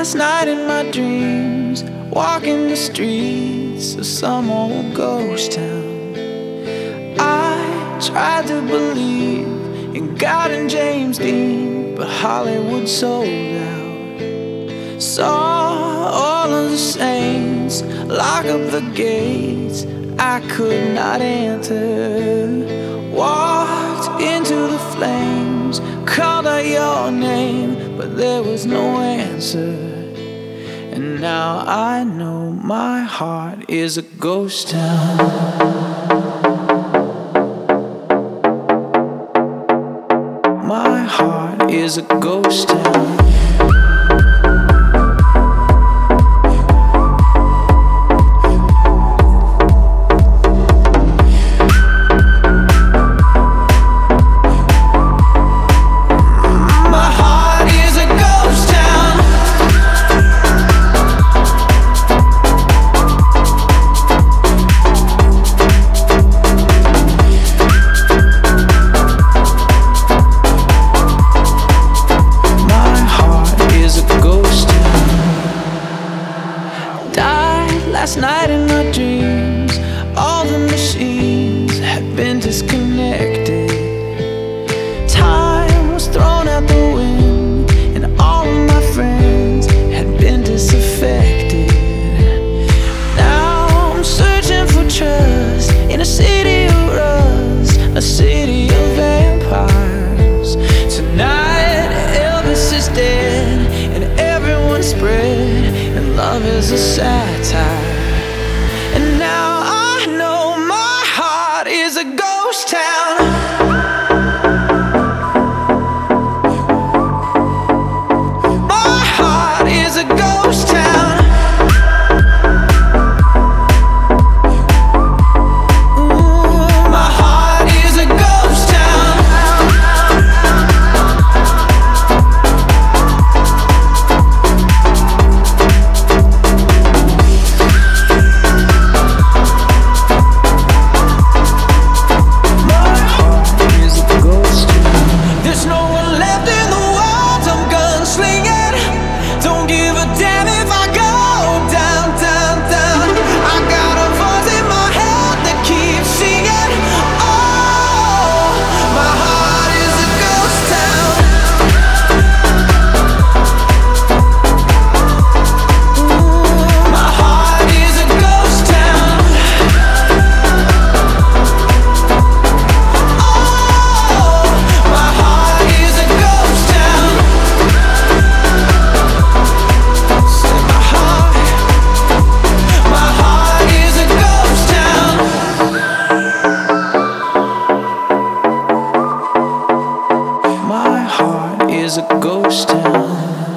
Last night in my dreams, walking the streets of some old ghost town. I tried to believe in God and James Dean, but Hollywood sold out. Saw all of the saints lock up the gates I could not enter. Walked into the flames, called out your name, but there was no answer. And now I know my heart is a ghost town. My heart is a ghost town. Last night in my dreams, all the machines had been disconnected. Time was thrown out the wind, and all of my friends had been disaffected. Now I'm searching for trust in a city of rust, a city of vampires. Tonight Elvis is dead, and everyone's spread, and love is a satire. And now I know my heart is a ghost town. My heart is a ghost town. Ooh, my heart is a ghost town. Is a ghost town.